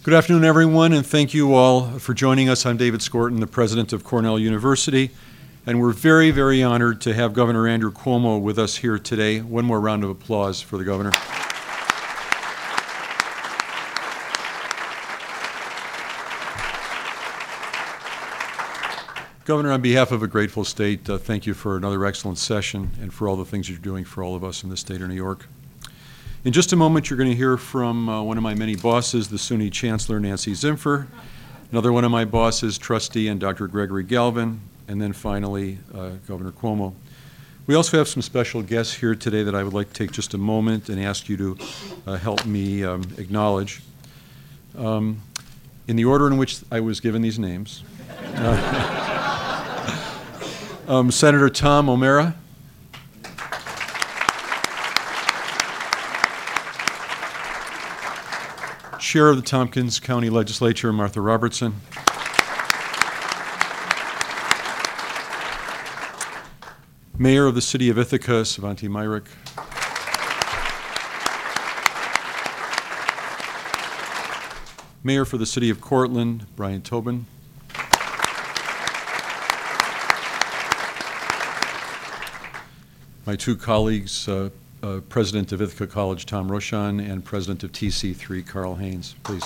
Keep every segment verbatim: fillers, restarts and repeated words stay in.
Good afternoon, everyone, and thank you all for joining us. I'm David Skorton, the president of Cornell University, and we're very, very honored to have Governor Andrew Cuomo with us here today. One more round of applause for the governor. Governor, on behalf of a grateful state, uh, thank you for another excellent session and for all the things you're doing for all of us in the state of New York. In just a moment, you're going to hear from uh, one of my many bosses, the SUNY Chancellor, Nancy Zimpher, another one of my bosses, trustee, and Doctor Gregory Galvin, and then finally, uh, Governor Cuomo. We also have some special guests here today that I would like to take just a moment and ask you to uh, help me um, acknowledge. Um, in the order in which I was given these names, uh, um, Senator Tom O'Mara, Chair of the Tompkins County Legislature, Martha Robertson. Mayor of the City of Ithaca, Savanti Myrick. Mayor for the City of Cortland, Brian Tobin. My two colleagues, uh, Uh, President of Ithaca College, Tom Rochon, and President of T C three, Carl Haynes. Please.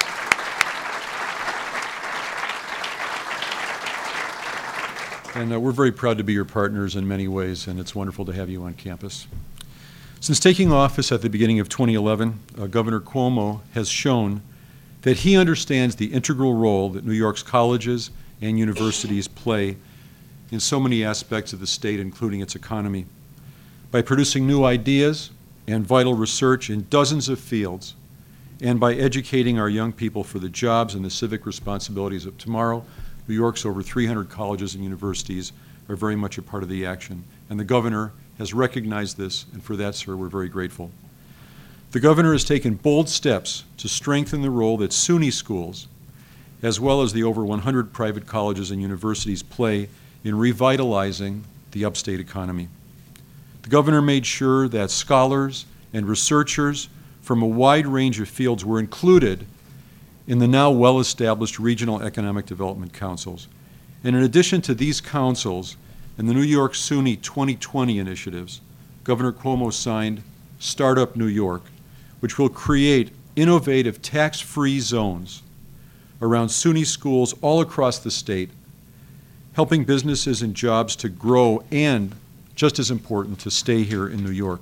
And uh, we're very proud to be your partners in many ways, and it's wonderful to have you on campus. Since taking office at the beginning of twenty eleven, uh, Governor Cuomo has shown that he understands the integral role that New York's colleges and universities play in so many aspects of the state, including its economy. By producing new ideas and vital research in dozens of fields, and by educating our young people for the jobs and the civic responsibilities of tomorrow, New York's over three hundred colleges and universities are very much a part of the action. And the governor has recognized this, and for that, sir, we're very grateful. The governor has taken bold steps to strengthen the role that SUNY schools, as well as the over one hundred private colleges and universities, play in revitalizing the upstate economy. The governor made sure that scholars and researchers from a wide range of fields were included in the now well-established regional economic development councils. And in addition to these councils and the New York SUNY twenty twenty initiatives, Governor Cuomo signed Startup New York, which will create innovative tax-free zones around SUNY schools all across the state, helping businesses and jobs to grow and, just as important, to stay here in New York.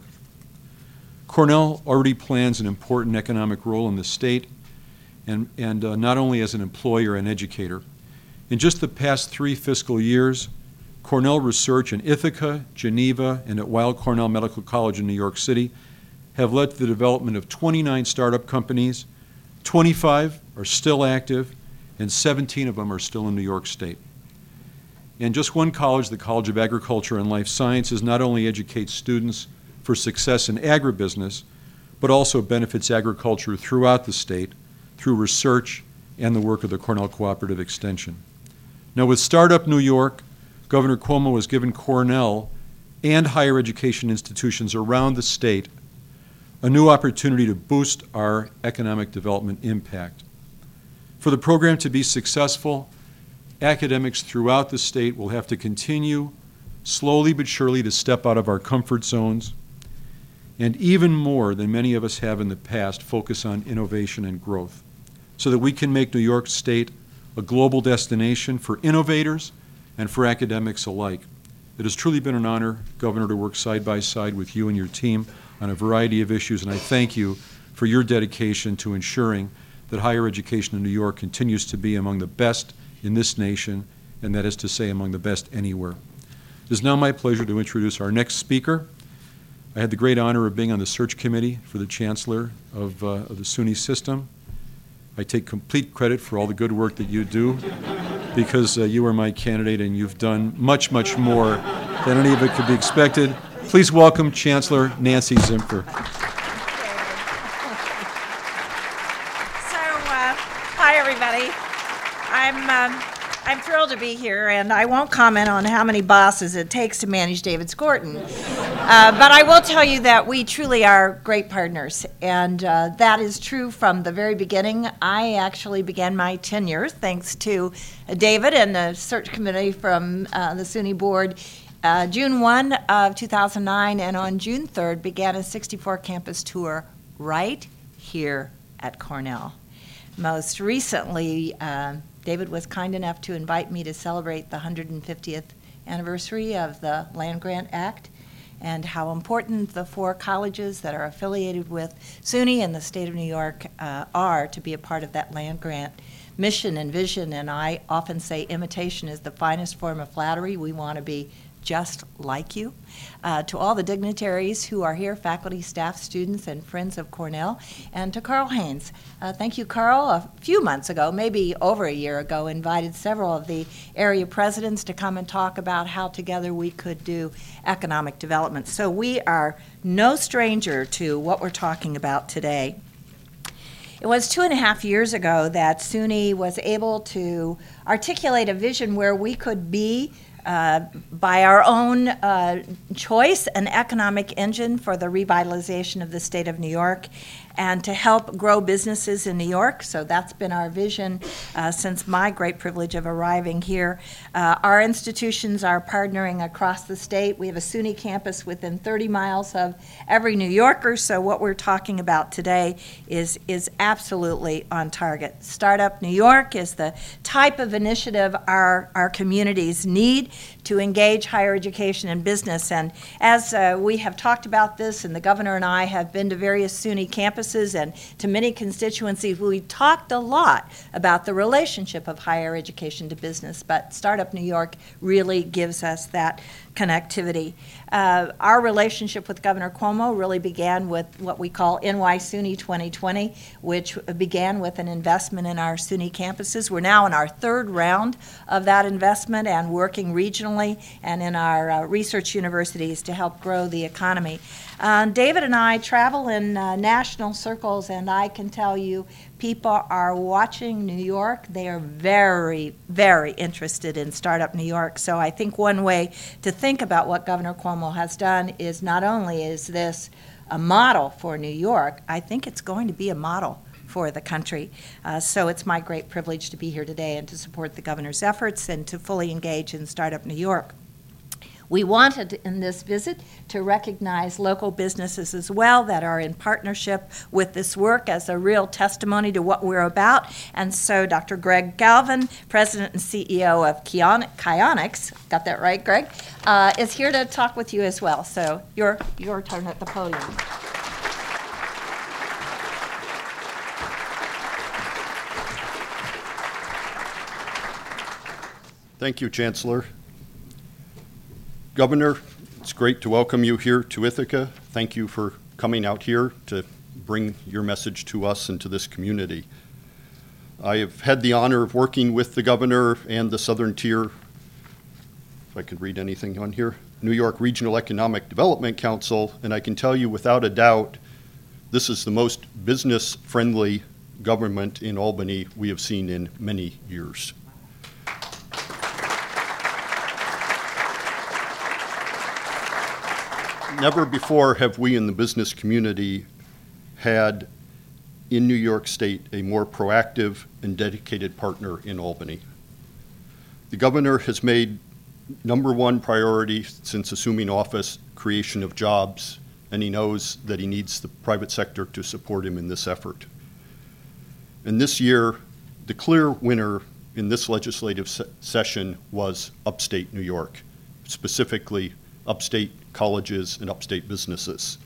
Cornell already plans an important economic role in the state, and, and uh, not only as an employer and educator. In just the past three fiscal years, Cornell research in Ithaca, Geneva, and at Weill Cornell Medical College in New York City have led to the development of twenty-nine startup companies. twenty-five are still active, and seventeen of them are still in New York State. And just one college, the College of Agriculture and Life Sciences, not only educates students for success in agribusiness, but also benefits agriculture throughout the state through research and the work of the Cornell Cooperative Extension. Now, with Startup New York, Governor Cuomo has given Cornell and higher education institutions around the state a new opportunity to boost our economic development impact. For the program to be successful, academics throughout the state will have to continue, slowly but surely, to step out of our comfort zones, and even more than many of us have in the past, focus on innovation and growth, so that we can make New York State a global destination for innovators and for academics alike. It has truly been an honor, Governor, to work side by side with you and your team on a variety of issues, and I thank you for your dedication to ensuring that higher education in New York continues to be among the best in this nation, and that is to say among the best anywhere. It is now my pleasure to introduce our next speaker. I had the great honor of being on the search committee for the Chancellor of, uh, of the SUNY system. I take complete credit for all the good work that you do, because uh, you are my candidate and you've done much, much more than any of it could be expected. Please welcome Chancellor Nancy Zimpher. So, uh, hi everybody. I'm, um, I'm thrilled to be here, and I won't comment on how many bosses it takes to manage David Skorton. Uh, but I will tell you that we truly are great partners, and uh, that is true from the very beginning. I actually began my tenure thanks to uh, David and the search committee from uh, the SUNY board uh, June first of two thousand nine, and on June third began a sixty-four campus tour right here at Cornell. Most recently, uh, David was kind enough to invite me to celebrate the one hundred fiftieth anniversary of the Land Grant Act, and how important the four colleges that are affiliated with SUNY and the state of New York uh, are to be a part of that land grant mission and vision. And I often say imitation is the finest form of flattery. We want to be just like you. Uh, to all the dignitaries who are here, faculty, staff, students, and friends of Cornell, and to Carl Haynes. Uh, thank you, Carl. A few months ago, maybe over a year ago, invited several of the area presidents to come and talk about how together we could do economic development. So we are no stranger to what we're talking about today. It was two and a half years ago that SUNY was able to articulate a vision where we could be Uh, by our own uh, choice, an economic engine for the revitalization of the state of New York and to help grow businesses in New York. So that's been our vision uh, since my great privilege of arriving here. Uh, our institutions are partnering across the state. We have a SUNY campus within thirty miles of every New Yorker, so what we're talking about today is, is absolutely on target. Startup New York is the type of initiative our, our communities need to engage higher education and business. And as uh, we have talked about this, and the governor and I have been to various SUNY campuses and to many constituencies, we talked a lot about the relationship of higher education to business, but Startup New York really gives us that connectivity. Uh, our relationship with Governor Cuomo really began with what we call N Y SUNY twenty twenty, which began with an investment in our SUNY campuses. We're now in our third round of that investment and working regionally and in our uh, research universities to help grow the economy. Uh, David and I travel in uh, national circles, and I can tell you people are watching New York. They are very, very interested in Startup New York. So I think one way to think about what Governor Cuomo has done is not only is this a model for New York, I think it's going to be a model for the country. Uh, so it's my great privilege to be here today and to support the governor's efforts and to fully engage in Startup New York. We wanted in this visit to recognize local businesses as well that are in partnership with this work as a real testimony to what we're about. And so Doctor Greg Galvin, President and C E O of Kionics, got that right, Greg, uh, is here to talk with you as well. So your, your turn at the podium. Thank you, Chancellor. Governor, it's great to welcome you here to Ithaca. Thank you for coming out here to bring your message to us and to this community. I have had the honor of working with the governor and the Southern Tier, if I could read anything on here, New York Regional Economic Development Council, and I can tell you without a doubt, this is the most business-friendly government in Albany we have seen in many years. Never before have we in the business community had in New York State a more proactive and dedicated partner in Albany. The governor has made number one priority since assuming office creation of jobs, and he knows that he needs the private sector to support him in this effort. And this year, the clear winner in this legislative se- session was upstate New York, specifically upstate colleges and upstate businesses.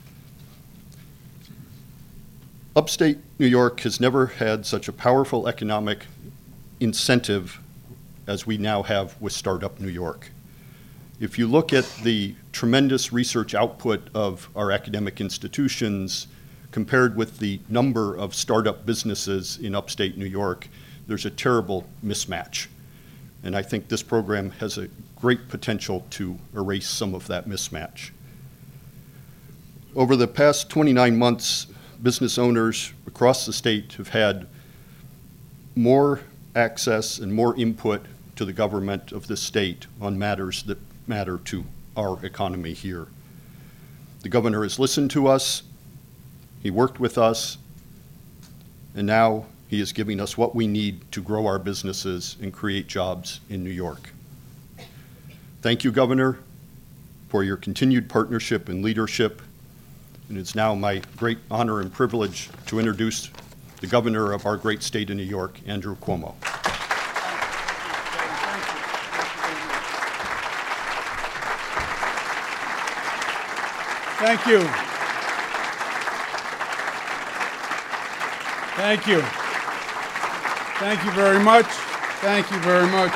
Upstate New York has never had such a powerful economic incentive as we now have with Startup New York. If you look at the tremendous research output of our academic institutions compared with the number of startup businesses in upstate New York, there's a terrible mismatch. And I think this program has a great potential to erase some of that mismatch. Over the past twenty-nine months, business owners across the state have had more access and more input to the government of the state on matters that matter to our economy here. The governor has listened to us, he worked with us, and now he is giving us what we need to grow our businesses and create jobs in New York. Thank you, Governor, for your continued partnership and leadership. And it's now my great honor and privilege to introduce the governor of our great state of New York, Andrew Cuomo. Thank you. Thank you. Thank you very much. Thank you very much.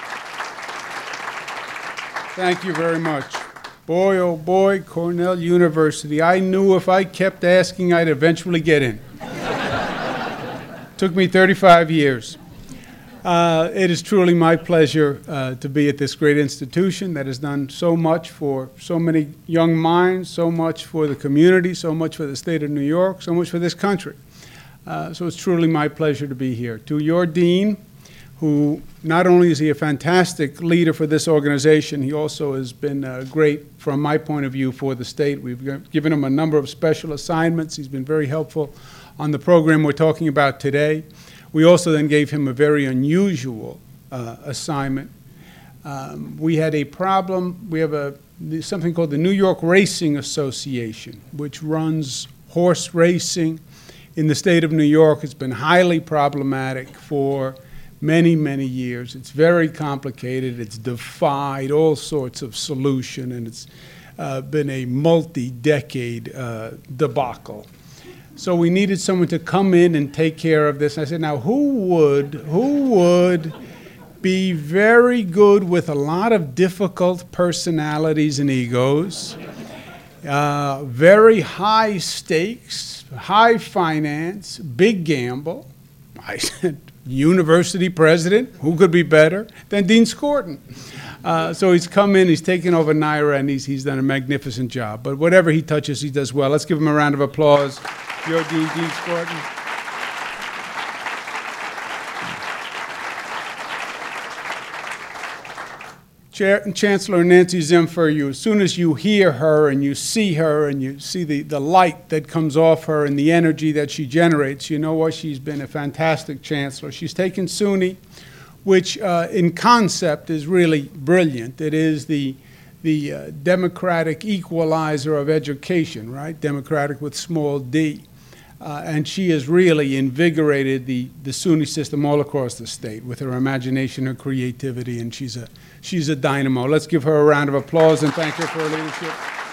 Thank you very much. Boy, oh boy, Cornell University. I knew if I kept asking, I'd eventually get in. Took me thirty-five years. Uh, it is truly my pleasure uh, to be at this great institution that has done so much for so many young minds, so much for the community, so much for the state of New York, so much for this country. Uh, so it's truly my pleasure to be here. To your dean, who not only is he a fantastic leader for this organization, he also has been uh, great from my point of view for the state. We've given him a number of special assignments. He's been very helpful on the program we're talking about today. We also then gave him a very unusual uh, assignment. Um, we had a problem. We have a something called the New York Racing Association, which runs horse racing in the state of New York. It's been highly problematic for many, many years. It's very complicated. It's defied all sorts of solution, and it's uh, been a multi-decade uh, debacle. So we needed someone to come in and take care of this. I said, now who would, who would be very good with a lot of difficult personalities and egos, uh, very high stakes, high finance, big gamble? I said, university president, who could be better than Dean Skorton? Uh, so he's come in, he's taken over NYRA, and he's, he's done a magnificent job. But whatever he touches, he does well. Let's give him a round of applause. Your Dean, Dean Skorton. Chair, Chancellor Nancy Zimpher, you, as soon as you hear her and you see her and you see the, the light that comes off her and the energy that she generates, you know what? She's been a fantastic chancellor. She's taken SUNY, which uh, in concept is really brilliant. It is the, the uh, democratic equalizer of education, right? Democratic with small d. Uh, and she has really invigorated the, the SUNY system all across the state with her imagination, her creativity, and she's a, she's a dynamo. Let's give her a round of applause and thank her for her leadership.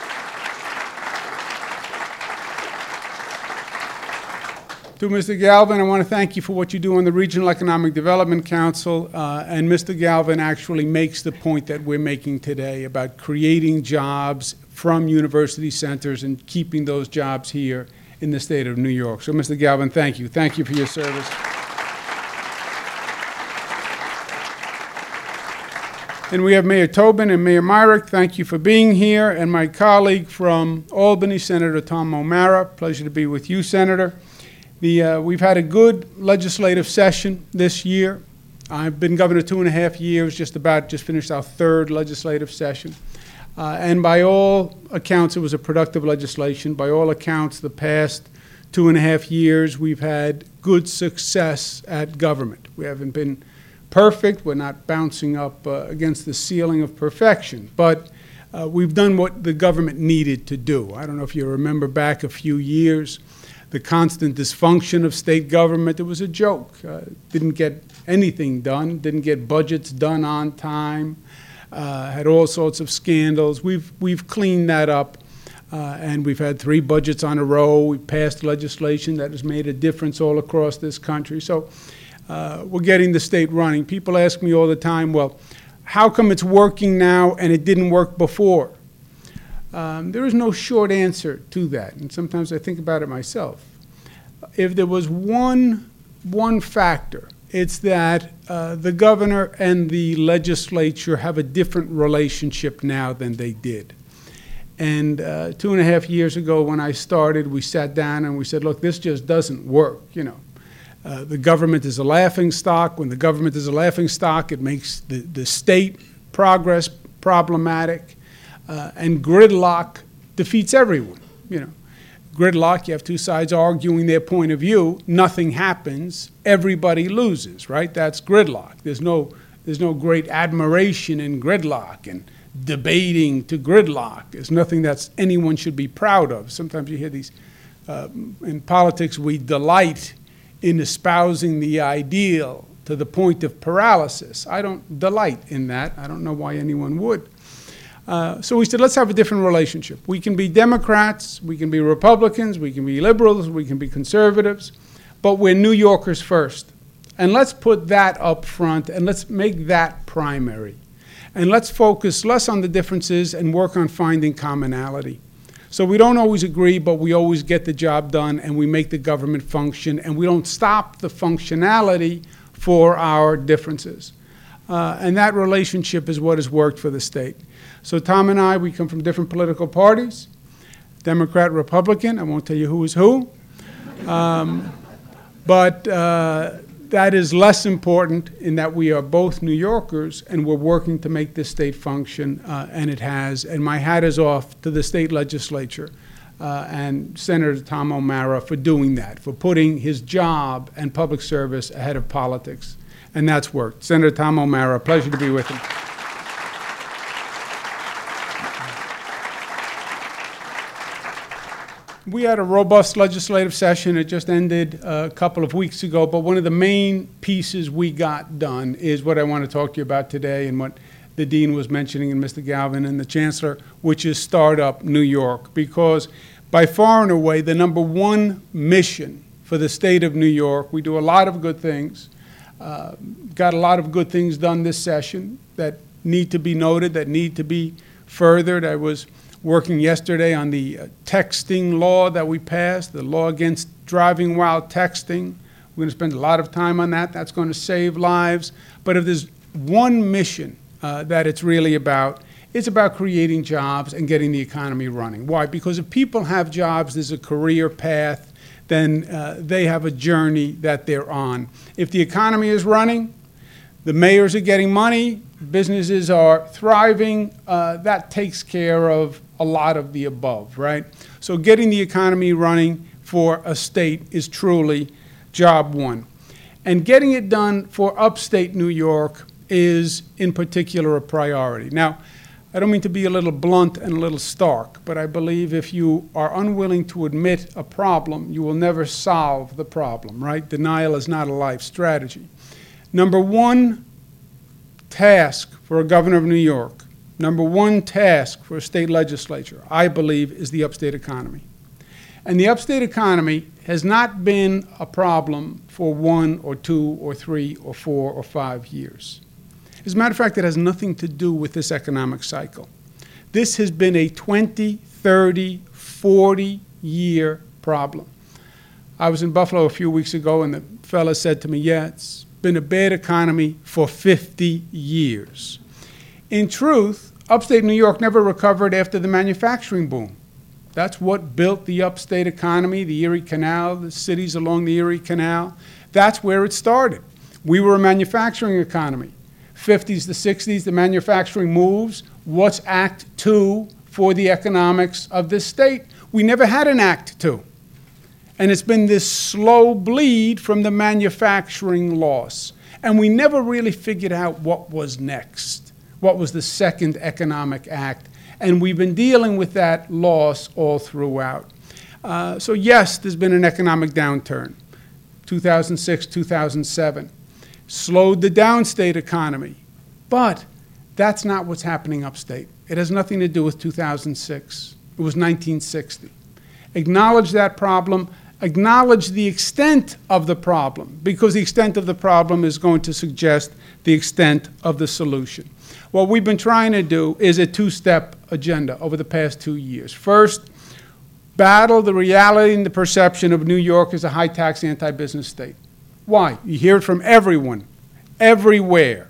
To Mister Galvin, I want to thank you for what you do on the Regional Economic Development Council, uh, and Mister Galvin actually makes the point that we're making today about creating jobs from university centers and keeping those jobs here in the state of New York. So, Mister Galvin, thank you. Thank you for your service. And we have Mayor Tobin and Mayor Myrick. Thank you for being here. And my colleague from Albany, Senator Tom O'Mara. Pleasure to be with you, Senator. The, uh, we've had a good legislative session this year. I've been governor two and a half years, just about, just finished our third legislative session. Uh, and by all accounts, it was a productive legislation. By all accounts, the past two and a half years, we've had good success at government. We haven't been perfect. We're not bouncing up uh, against the ceiling of perfection. But uh, we've done what the government needed to do. I don't know if you remember back a few years, the constant dysfunction of state government. It was a joke. Uh, didn't get anything done, didn't get budgets done on time. Uh, had all sorts of scandals. We've, we've cleaned that up, uh, and we've had three budgets on a row. We've passed legislation that has made a difference all across this country. So uh, we're getting the state running. People ask me all the time, well, how come it's working now and it didn't work before? Um, there is no short answer to that, and sometimes I think about it myself. If there was one, one factor, it's that uh, the governor and the legislature have a different relationship now than they did. And uh, two and a half years ago when I started, we sat down and we said, look, this just doesn't work. You know, uh, the government is a laughing stock. When the government is a laughing stock, it makes the, the state progress problematic. Uh, and gridlock defeats everyone, you know. Gridlock, you have two sides arguing their point of view, nothing happens, everybody loses, right? That's gridlock. There's no, there's no great admiration in gridlock and debating to gridlock. There's nothing that anyone should be proud of. Sometimes you hear these, uh, in politics, we delight in espousing the ideal to the point of paralysis. I don't delight in that. I don't know why anyone would. Uh, so we said, let's have a different relationship. We can be Democrats, we can be Republicans, we can be liberals, we can be conservatives, but we're New Yorkers first. And let's put that up front and let's make that primary. And let's focus less on the differences and work on finding commonality. So we don't always agree, but we always get the job done and we make the government function and we don't stop the functionality for our differences. Uh, and that relationship is what has worked for the state. So Tom and I, we come from different political parties, Democrat, Republican. I won't tell you who is who. Um, but uh, that is less important in that we are both New Yorkers and we're working to make this state function, uh, and it has. And my hat is off to the state legislature uh, and Senator Tom O'Mara for doing that, for putting his job and public service ahead of politics. And that's worked. Senator Tom O'Mara, pleasure to be with him. We had a robust legislative session. It just ended a couple of weeks ago, but one of the main pieces we got done is what I want to talk to you about today and what the Dean was mentioning and Mister Galvin and the Chancellor, which is Startup New York, because by far and away the number one mission for the state of New York, we do a lot of good things, uh, got a lot of good things done this session that need to be noted, that need to be furthered. I was working yesterday on the uh, texting law that we passed, the law against driving while texting. We're going to spend a lot of time on that. That's going to save lives. But if there's one mission uh, that it's really about, it's about creating jobs and getting the economy running. Why? Because if people have jobs, there's a career path, then uh, they have a journey that they're on. If the economy is running, the mayors are getting money, businesses are thriving, uh, that takes care of a lot of the above, right? So getting the economy running for a state is truly job one. And getting it done for upstate New York is in particular a priority. Now, I don't mean to be a little blunt and a little stark, but I believe if you are unwilling to admit a problem, you will never solve the problem, right? Denial is not a life strategy. Number one task for a governor of New York, number one task for a state legislature, I believe, is the upstate economy. And the upstate economy has not been a problem for one or two or three or four or five years. As a matter of fact, it has nothing to do with this economic cycle. This has been a twenty, thirty, forty year problem. I was in Buffalo a few weeks ago and the fella said to me, yeah, it's been a bad economy for fifty years. In truth, upstate New York never recovered after the manufacturing boom. That's what built the upstate economy, the Erie Canal, the cities along the Erie Canal. That's where it started. We were a manufacturing economy. fifties to sixties, the manufacturing moves. What's Act Two for the economics of this state? We never had an Act Two. And it's been this slow bleed from the manufacturing loss. And we never really figured out what was next. What was the second economic act? And we've been dealing with that loss all throughout. Uh, so yes, there's been an economic downturn, two thousand six, two thousand seven. Slowed the downstate economy. But that's not what's happening upstate. It has nothing to do with two thousand six. It was nineteen sixty. Acknowledge that problem. Acknowledge the extent of the problem, because the extent of the problem is going to suggest the extent of the solution. What we've been trying to do is a two-step agenda over the past two years. First, battle the reality and the perception of New York as a high-tax, anti-business state. Why? You hear it from everyone, everywhere.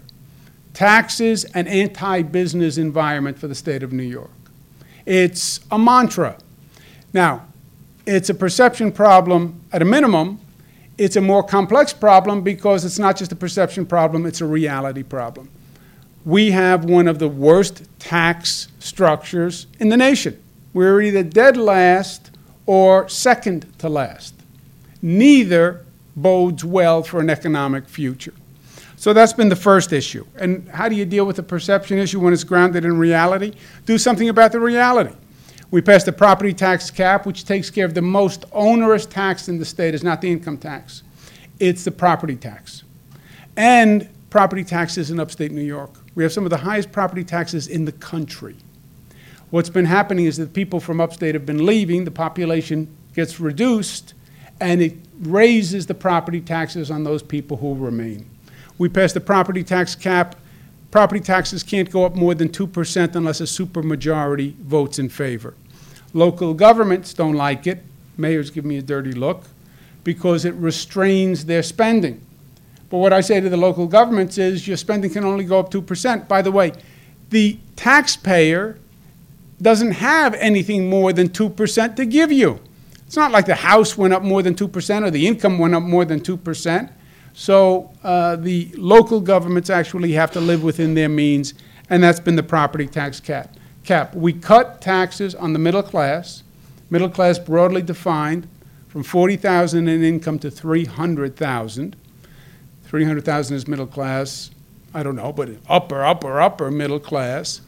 Taxes and anti-business environment for the state of New York. It's a mantra. Now, it's a perception problem at a minimum. It's a more complex problem because it's not just a perception problem, it's a reality problem. We have one of the worst tax structures in the nation. We're either dead last or second to last. Neither bodes well for an economic future. So that's been the first issue. And how do you deal with the perception issue when it's grounded in reality? Do something about the reality. We passed a property tax cap, which takes care of the most onerous tax in the state. It's not the income tax. It's the property tax. And property taxes in upstate New York. We have some of the highest property taxes in the country. What's been happening is that people from upstate have been leaving, the population gets reduced, and it raises the property taxes on those people who remain. We passed the property tax cap. Property taxes can't go up more than two percent unless a supermajority votes in favor. Local governments don't like it. Mayors give me a dirty look because it restrains their spending. But what I say to the local governments is your spending can only go up two percent. By the way, the taxpayer doesn't have anything more than two percent to give you. It's not like the house went up more than two percent or the income went up more than two percent. So uh, the local governments actually have to live within their means, and that's been the property tax cap. cap. We cut taxes on the middle class, middle class broadly defined, from forty thousand dollars in income to three hundred thousand dollars. three hundred thousand dollars is middle class, I don't know, but upper, upper, upper middle class.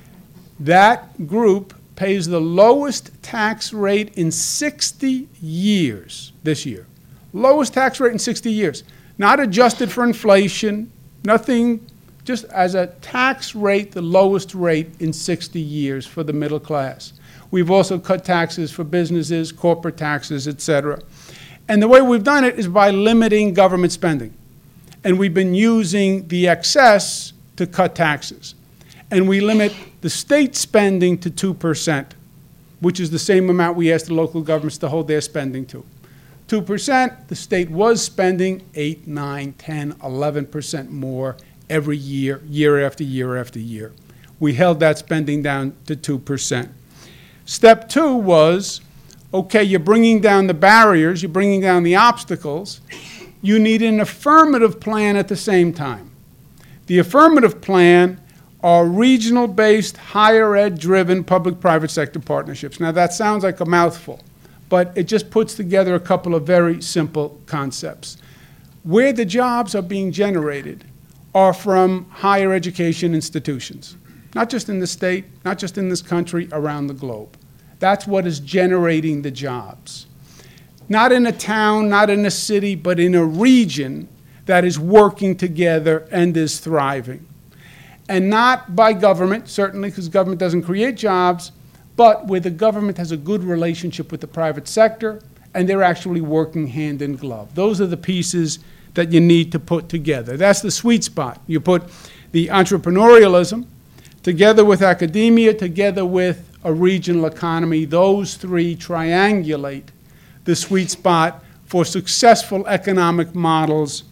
That group pays the lowest tax rate in sixty years this year. Lowest tax rate in sixty years. Not adjusted for inflation, nothing, just as a tax rate, the lowest rate in sixty years for the middle class. We've also cut taxes for businesses, corporate taxes, et cetera. And the way we've done it is by limiting government spending. And we've been using the excess to cut taxes. And we limit the state spending to two percent, which is the same amount we ask the local governments to hold their spending to. two percent, the state was spending eight, nine, ten, eleven percent more every year, year after year after year. We held that spending down to two percent. Step two was, okay, you're bringing down the barriers, you're bringing down the obstacles. You need an affirmative plan at the same time. The affirmative plan are regional-based, higher ed-driven public-private sector partnerships. Now, that sounds like a mouthful, but it just puts together a couple of very simple concepts. Where the jobs are being generated are from higher education institutions, not just in the state, not just in this country, around the globe. That's what is generating the jobs. Not in a town, not in a city, but in a region that is working together and is thriving. And not by government, certainly, because government doesn't create jobs, but where the government has a good relationship with the private sector, and they're actually working hand in glove. Those are the pieces that you need to put together. That's the sweet spot. You put the entrepreneurialism together with academia, together with a regional economy. Those three triangulate the sweet spot for successful economic models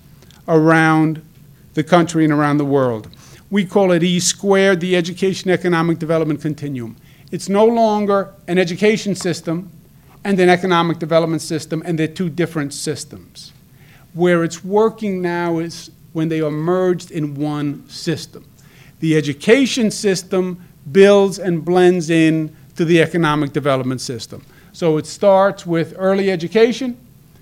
around the country and around the world. We call it E squared, the Education Economic Development Continuum. It's no longer an education system and an economic development system, and they're two different systems. Where it's working now is when they are merged in one system. The education system builds and blends in to the economic development system. So it starts with early education,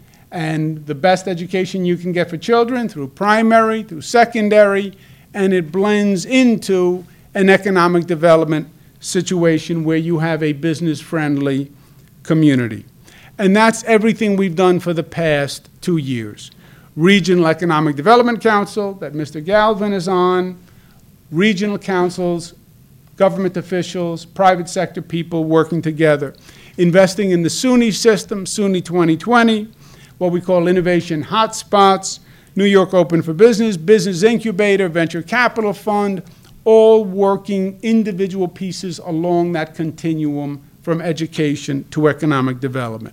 and the best education you can get for children through primary, through secondary, and it blends into an economic development situation where you have a business-friendly community. And that's everything we've done for the past two years. Regional Economic Development Council that Mister Galvin is on, regional councils, government officials, private sector people working together. Investing in the SUNY system, SUNY twenty twenty, what we call innovation hotspots, New York Open for Business, Business Incubator, Venture Capital Fund, all working individual pieces along that continuum from education to economic development.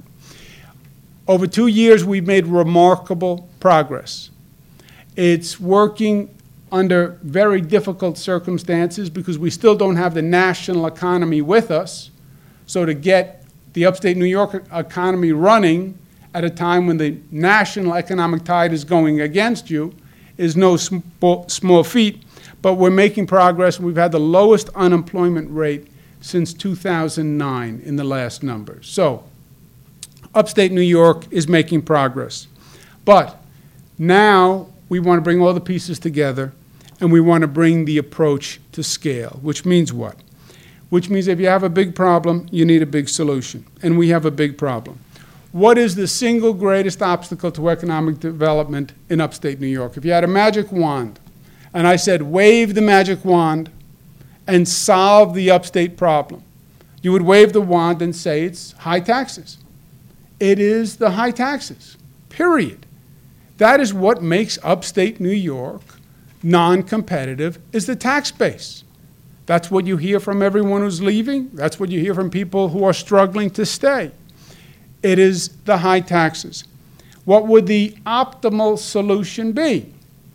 Over two years, we've made remarkable progress. It's working under very difficult circumstances because we still don't have the national economy with us. So to get the upstate New York economy running at a time when the national economic tide is going against you is no small, small feat, but we're making progress. We've had the lowest unemployment rate since two thousand nine in the last numbers. So upstate New York is making progress. But now we want to bring all the pieces together, and we want to bring the approach to scale, which means what? Which means if you have a big problem, you need a big solution. And we have a big problem. What is the single greatest obstacle to economic development in upstate New York? If you had a magic wand, and I said, wave the magic wand and solve the upstate problem, you would wave the wand and say it's high taxes. It is the high taxes, period. That is what makes upstate New York non-competitive, is the tax base. That's what you hear from everyone who's leaving. That's what you hear from people who are struggling to stay. It is the high taxes. What would the optimal solution be?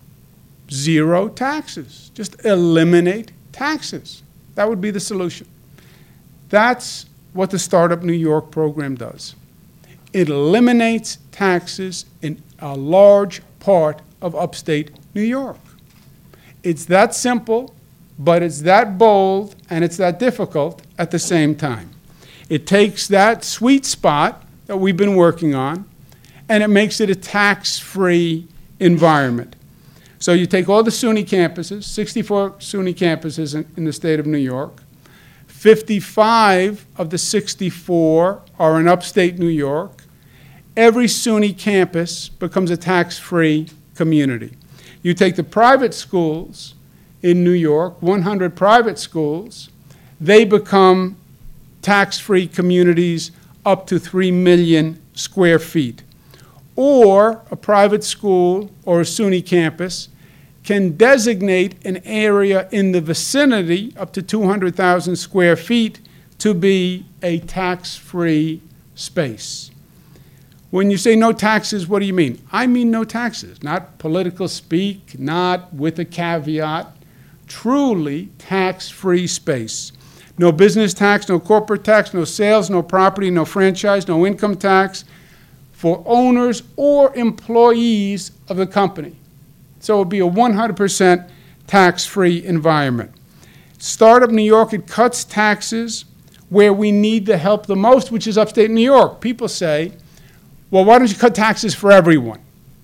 Zero taxes. Just eliminate taxes. That would be the solution. That's what the Startup New York program does. It eliminates taxes in a large part of upstate New York. It's that simple, but it's that bold, and it's that difficult at the same time. It takes that sweet spot that we've been working on, and it makes it a tax-free environment. So you take all the SUNY campuses, sixty-four SUNY campuses in, in the state of New York. fifty-five of the sixty-four are in upstate New York. Every SUNY campus becomes a tax-free community. You take the private schools in New York, one hundred private schools, they become tax-free communities up to three million square feet. Or a private school or a SUNY campus can designate an area in the vicinity up to two hundred thousand square feet to be a tax-free space. When you say no taxes, what do you mean? I mean no taxes, not political speak, not with a caveat, truly tax-free space. No business tax, no corporate tax, no sales, no property, no franchise, no income tax for owners or employees of the company. So it would be a one hundred percent tax-free environment. Startup New York, it cuts taxes where we need the help the most, which is upstate New York. People say, well, why don't you cut taxes for everyone?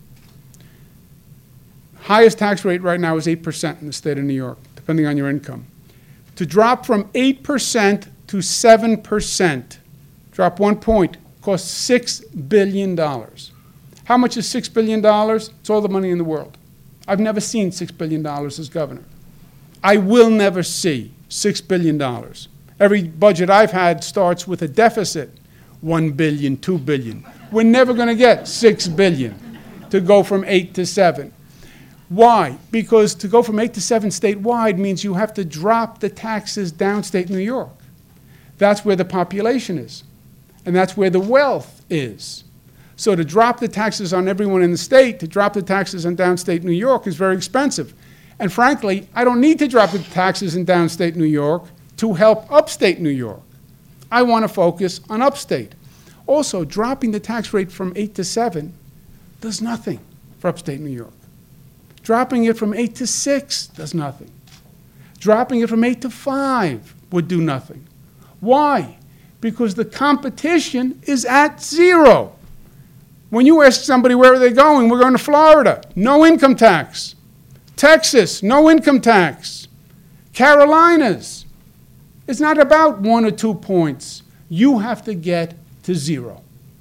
Highest tax rate right now is eight percent in the state of New York, depending on your income. To drop from eight percent to seven percent, drop one point, costs six billion dollars. How much is six billion dollars? It's all the money in the world. I've never seen six billion dollars as governor. I will never see six billion dollars. Every budget I've had starts with a deficit, one billion dollars, two billion dollars. We're never going to get six billion dollars to go from eight to seven. Why? Because to go from eight to seven statewide means you have to drop the taxes downstate New York. That's where the population is, and that's where the wealth is. So to drop the taxes on everyone in the state, to drop the taxes on downstate New York is very expensive. And frankly, I don't need to drop the taxes in downstate New York to help upstate New York. I want to focus on upstate. Also, dropping the tax rate from eight to seven does nothing for upstate New York. Dropping it from eight to six does nothing. Dropping it from eight to five would do nothing. Why? Because the competition is at zero. When you ask somebody where are they going, we're going to Florida, no income tax. Texas, no income tax. Carolinas, it's not about one or two points. You have to get to zero.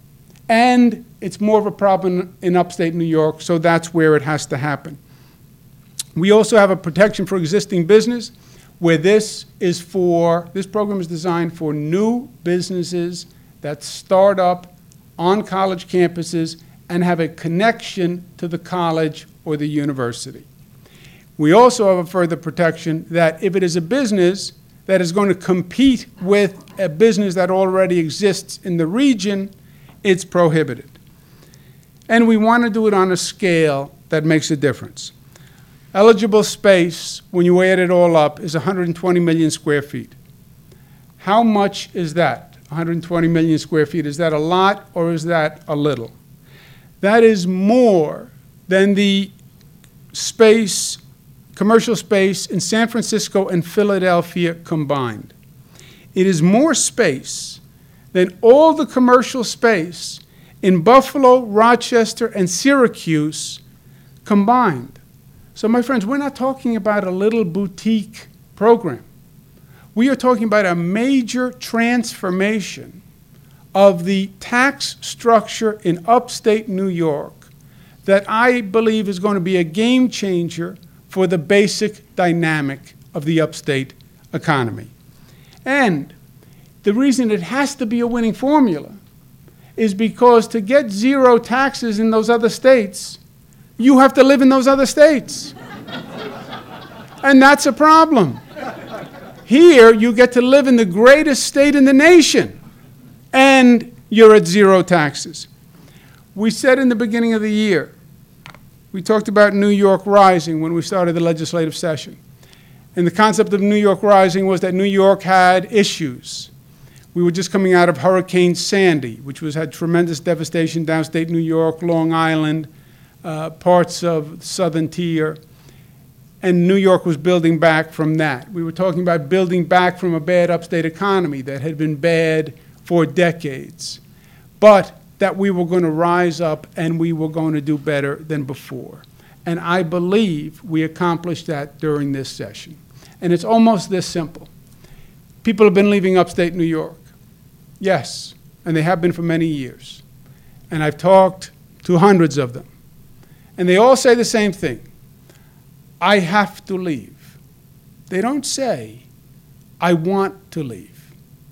And it's more of a problem in upstate New York, so that's where it has to happen. We also have a protection for existing business, where this is for, this program is designed for new businesses that start up on college campuses and have a connection to the college or the university. We also have a further protection that if it is a business that is going to compete with a business that already exists in the region, it's prohibited. And we want to do it on a scale that makes a difference. Eligible space, when you add it all up, is one hundred twenty million square feet. How much is that? one hundred twenty million square feet. Is that a lot or is that a little? That is more than the space, commercial space in San Francisco and Philadelphia combined. It is more space than all the commercial space in Buffalo, Rochester, and Syracuse combined. So, my friends, we're not talking about a little boutique program. We are talking about a major transformation of the tax structure in upstate New York that I believe is going to be a game changer for the basic dynamic of the upstate economy. And the reason it has to be a winning formula is because to get zero taxes in those other states, you have to live in those other states. And that's a problem. Here, you get to live in the greatest state in the nation, and you're at zero taxes. We said in the beginning of the year, we talked about New York Rising when we started the legislative session. And the concept of New York Rising was that New York had issues. We were just coming out of Hurricane Sandy, which was had tremendous devastation downstate New York, Long Island, uh, parts of the southern tier. And New York was building back from that. We were talking about building back from a bad upstate economy that had been bad for decades, but that we were going to rise up and we were going to do better than before. And I believe we accomplished that during this session. And it's almost this simple. People have been leaving upstate New York. Yes, and they have been for many years. And I've talked to hundreds of them. And they all say the same thing. I have to leave. They don't say, I want to leave.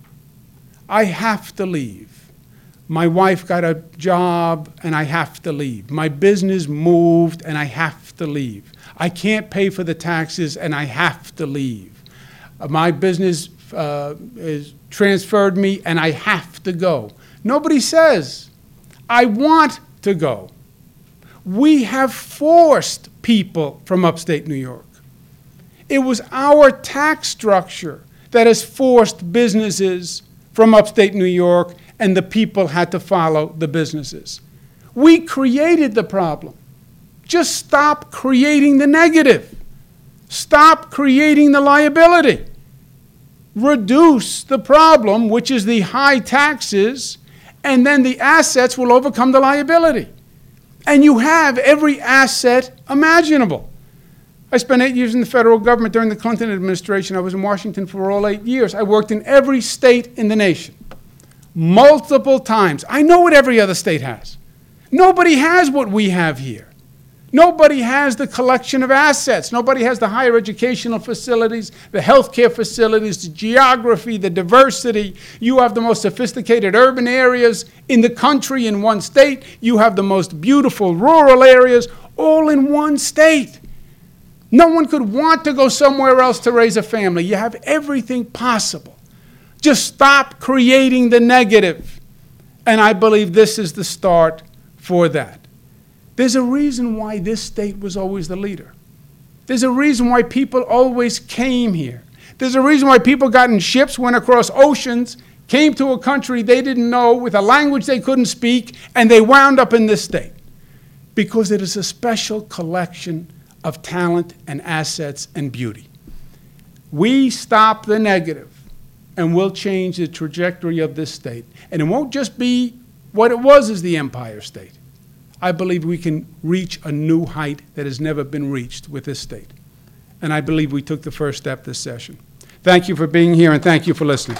I have to leave. My wife got a job and I have to leave. My business moved and I have to leave. I can't pay for the taxes and I have to leave. Uh, my business uh, is transferred me and I have to go. Nobody says, I want to go. We have forced people from upstate New York. It was our tax structure that has forced businesses from upstate New York, and the people had to follow the businesses. We created the problem. Just stop creating the negative. Stop creating the liability. Reduce the problem, which is the high taxes, and then the assets will overcome the liability. And you have every asset imaginable. I spent eight years in the federal government during the Clinton administration. I was in Washington for all eight years. I worked in every state in the nation, multiple times. I know what every other state has. Nobody has what we have here. Nobody has the collection of assets. Nobody has the higher educational facilities, the healthcare facilities, the geography, the diversity. You have the most sophisticated urban areas in the country in one state. You have the most beautiful rural areas all in one state. No one could want to go somewhere else to raise a family. You have everything possible. Just stop creating the negative. And I believe this is the start for that. There's a reason why this state was always the leader. There's a reason why people always came here. There's a reason why people got in ships, went across oceans, came to a country they didn't know with a language they couldn't speak, and they wound up in this state. Because it is a special collection of talent and assets and beauty. We stop the negative, and we'll change the trajectory of this state. And it won't just be what it was as the Empire State. I believe we can reach a new height that has never been reached with this state. And I believe we took the first step this session. Thank you for being here, and thank you for listening.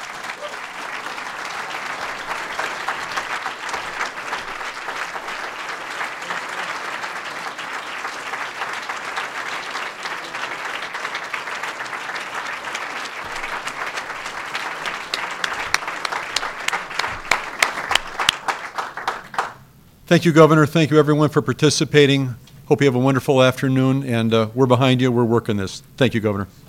Thank you, Governor. Thank you, everyone, for participating. Hope you have a wonderful afternoon, and uh, we're behind you. We're working this. Thank you, Governor.